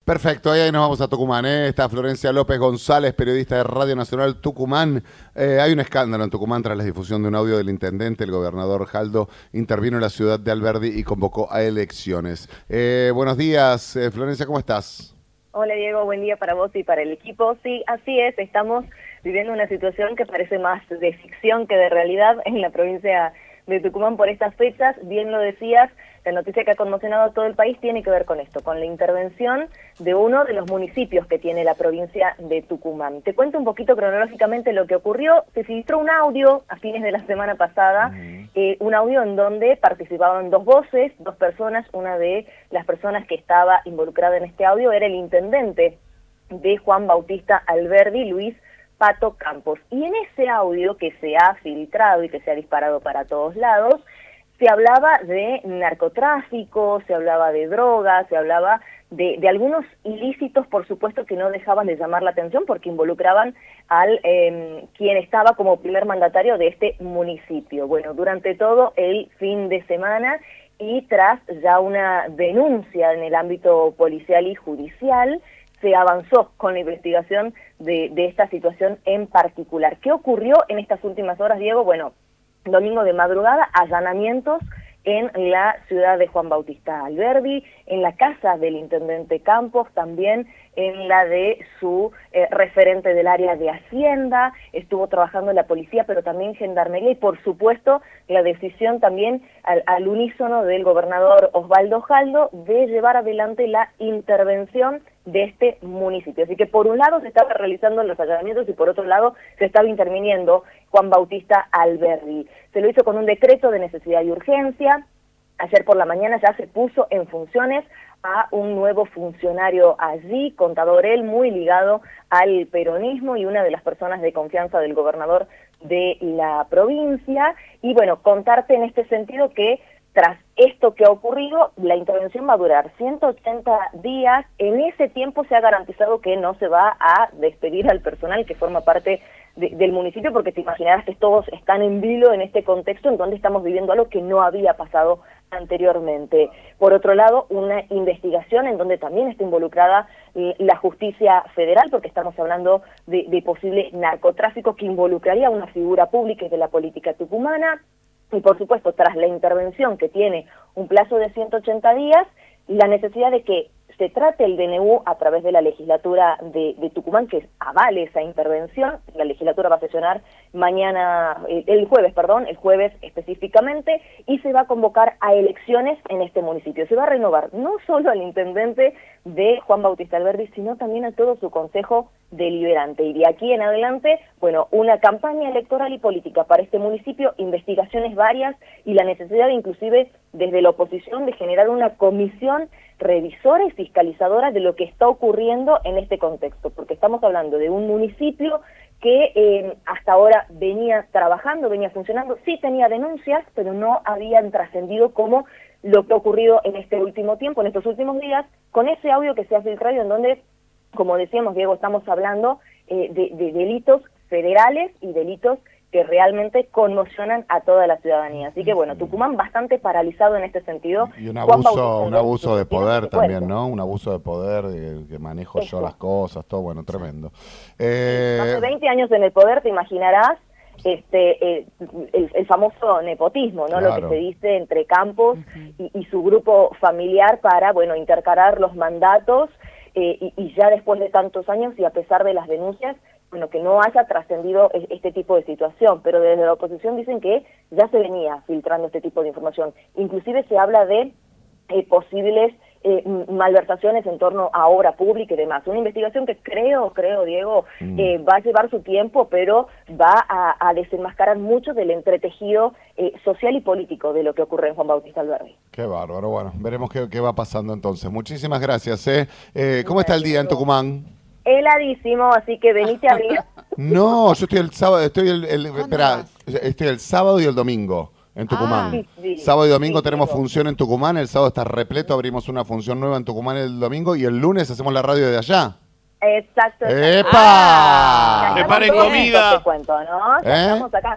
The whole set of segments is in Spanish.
Perfecto, ahí nos vamos a Tucumán, ¿eh? Está Florencia López González, periodista de Radio Nacional Tucumán. Hay un escándalo en Tucumán tras la difusión de un audio del intendente. El gobernador Jaldo intervino en la ciudad de Alberdi y convocó a elecciones. Buenos días, Florencia, ¿cómo estás? Hola Diego, buen día para vos y para el equipo. Sí, así es, estamos viviendo una situación que parece más de ficción que de realidad en la provincia de Tucumán por estas fechas. Bien lo decías, la noticia que ha conmocionado a todo el país tiene que ver con esto, con la intervención de uno de los municipios que tiene la provincia de Tucumán. Te cuento un poquito cronológicamente lo que ocurrió. Se filtró un audio a fines de la semana pasada, un audio en donde participaban dos voces, dos personas. Una de las personas que estaba involucrada en este audio era el intendente de Juan Bautista Alberdi, Luis Pato Campos. Y en ese audio que se ha filtrado y que se ha disparado para todos lados, se hablaba de narcotráfico, se hablaba de drogas, se hablaba de algunos ilícitos, por supuesto, que no dejaban de llamar la atención porque involucraban al quien estaba como primer mandatario de este municipio. Bueno, durante todo el fin de semana y tras ya una denuncia en el ámbito policial y judicial, se avanzó con la investigación de esta situación en particular. ¿Qué ocurrió en estas últimas horas, Diego? Bueno, domingo de madrugada, allanamientos en la ciudad de Juan Bautista Alberdi, en la casa del intendente Campos, también en la de su referente del área de Hacienda. Estuvo trabajando en la policía, pero también Gendarmería, y por supuesto la decisión también al unísono del gobernador Osvaldo Jaldo de llevar adelante la intervención de este municipio. Así que por un lado se estaba realizando los allanamientos y por otro lado se estaba interviniendo Juan Bautista Alberdi. Se lo hizo con un decreto de necesidad y urgencia. Ayer por la mañana ya se puso en funciones a un nuevo funcionario allí, contador él, muy ligado al peronismo y una de las personas de confianza del gobernador de la provincia. Y bueno, contarte en este sentido que tras esto que ha ocurrido, la intervención va a durar 180 días. En ese tiempo se ha garantizado que no se va a despedir al personal que forma parte del municipio, porque te imaginarás que todos están en vilo en este contexto en donde estamos viviendo algo que no había pasado anteriormente. Por otro lado, una investigación en donde también está involucrada la justicia federal, porque estamos hablando de posible narcotráfico que involucraría a una figura pública de la política tucumana. Y por supuesto, tras la intervención que tiene un plazo de 180 días, la necesidad de que se trate el DNU a través de la legislatura de Tucumán, que avale esa intervención. La legislatura va a sesionar el jueves específicamente, y se va a convocar a elecciones en este municipio. Se va a renovar no solo al intendente de Juan Bautista Alberdi, sino también a todo su consejo deliberante. Y de aquí en adelante, bueno, una campaña electoral y política para este municipio, investigaciones varias y la necesidad inclusive desde la oposición de generar una comisión revisora y fiscalizadora de lo que está ocurriendo en este contexto, porque estamos hablando de un municipio que hasta ahora venía trabajando, venía funcionando, sí tenía denuncias, pero no habían trascendido como lo que ha ocurrido en este último tiempo, en estos últimos días, con ese audio que se ha filtrado en donde, como decíamos, Diego, estamos hablando de delitos federales y delitos que realmente conmocionan a toda la ciudadanía. Así que bueno, Tucumán bastante paralizado en este sentido. Y un abuso de poder también, ¿no? Un abuso de poder, que manejo yo las cosas, todo, bueno, tremendo. Hace 20 años en el poder, te imaginarás, el famoso nepotismo, ¿no? Claro. Lo que se dice entre Campos y su grupo familiar para, bueno, intercalar los mandatos, y ya después de tantos años y a pesar de las denuncias, bueno, que no haya trascendido este tipo de situación, pero desde la oposición dicen que ya se venía filtrando este tipo de información. Inclusive se habla de posibles malversaciones en torno a obra pública y demás. Una investigación que creo, Diego, va a llevar su tiempo, pero va a desenmascarar mucho del entretejido social y político de lo que ocurre en Juan Bautista Alberdi. Qué bárbaro. Bueno, veremos qué va pasando entonces. Muchísimas gracias. ¿Cómo está el día en Tucumán? Heladísimo, así que venite a abrir. No, yo estoy el sábado, estoy el sábado y el domingo en Tucumán. Sí. Sábado y domingo tenemos función en Tucumán, el sábado está repleto, abrimos una función nueva en Tucumán el domingo y el lunes hacemos la radio de allá. Exacto. ¡Epa! ¡Preparen comida! Te cuento, ¿no? Estamos acá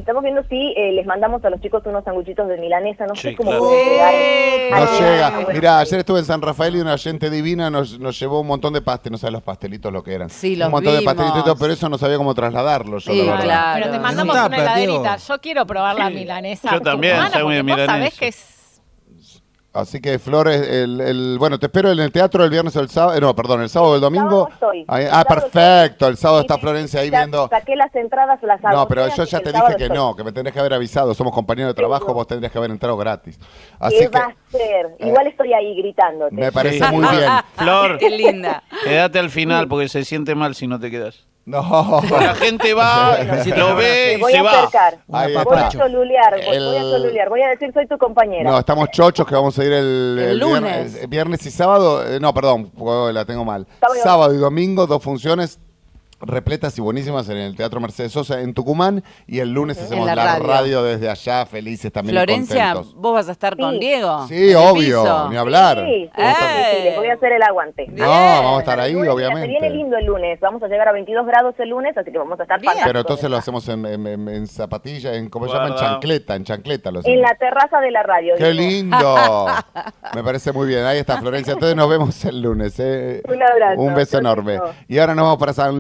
estamos viendo si les mandamos a los chicos unos sanguchitos de milanesa, no sé cómo claro. puede llegar. No llega. Mirá, ayer estuve en San Rafael y una gente divina nos llevó un montón de pastel, no sabes los pastelitos lo que eran. Sí, los un montón vimos. de pastelitos y todo, pero eso no sabía cómo trasladarlo yo, Sí, la verdad. claro. Pero te mandamos Es un una tupper, heladerita. Diego. Yo quiero probar la milanesa. Yo también, tucumana, soy muy de porque vos sabés milanesa. que es... Así que Flores, bueno, te espero en el teatro el viernes o el sábado, no, perdón, el sábado o el domingo. sábado estoy. Ahí- El sábado perfecto, el sábado Sí, está sí, Florencia ahí ya viendo. Saqué las entradas, las hago. No, pero yo ya te dije que no, que me tendrías que haber avisado, somos compañeros de trabajo, vos tendrías que haber entrado gratis. Así ¿Qué que va a ser? Igual estoy ahí gritándote. me parece Sí. muy bien. Flor, Qué linda. quédate al final porque se siente mal si no te quedas. No. La gente va, lo ve Me y voy se a va. acercar. Ahí Voy a está. solulear, voy El- a solulear. Voy a decir soy tu compañera. No, estamos chochos que vamos a ir el lunes. viernes y sábado. No, perdón, la tengo mal. Sábado y Sábado y domingo, 2 funciones repletas y buenísimas en el Teatro Mercedes Sosa en Tucumán. Y el lunes hacemos la la radio. radio desde allá, felices también y Florencia, contentos. ¿vos vas a estar con Sí. Diego? Sí, ¿En el obvio, piso? ni hablar. Sí, sí, ¡Eh! les voy a hacer el aguante. No, vamos a estar ahí, El lunes, mira, obviamente. Se viene lindo el lunes. Vamos a llegar a 22 grados el lunes, así que vamos a estar Bien. fantásticos. Pero entonces lo hacemos en zapatilla, ¿cómo se llama? En Guarda. chancleta lo En hacemos. la terraza de la radio. ¡Qué digo. lindo! Me parece muy bien. Ahí está Florencia. Entonces nos vemos el lunes. Un abrazo. Un beso Chau, enorme. chau. Y ahora nos vamos para San